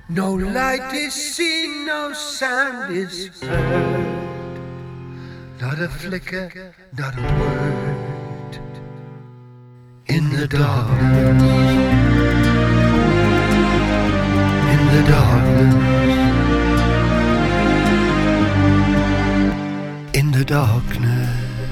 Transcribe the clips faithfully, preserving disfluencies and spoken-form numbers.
No light is seen, no sound is heard. Not a flicker, not a word. In the darkness, in the darkness, in the darkness.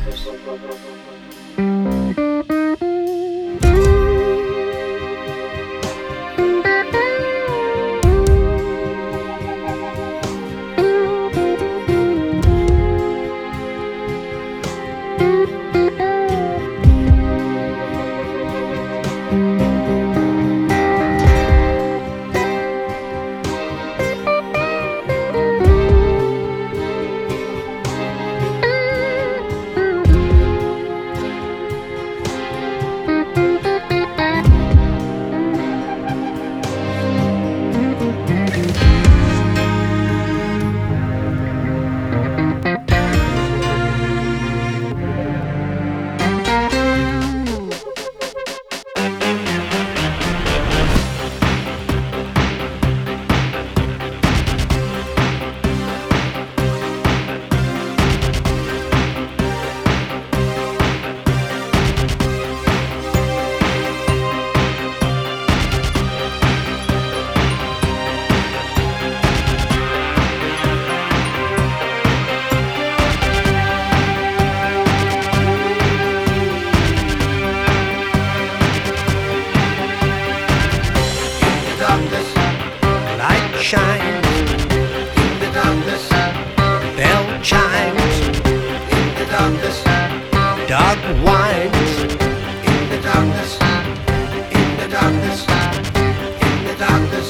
Shines in the darkness, bell chimes in the darkness, dog whines in the darkness, in the darkness, in the darkness.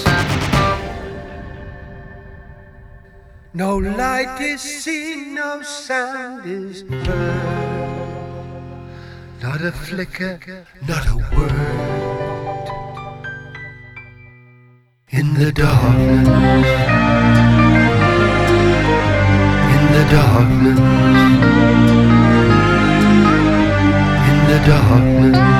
No light is seen, no sound is heard. Not a flicker, not a word. In the darkness, in the darkness, in the darkness.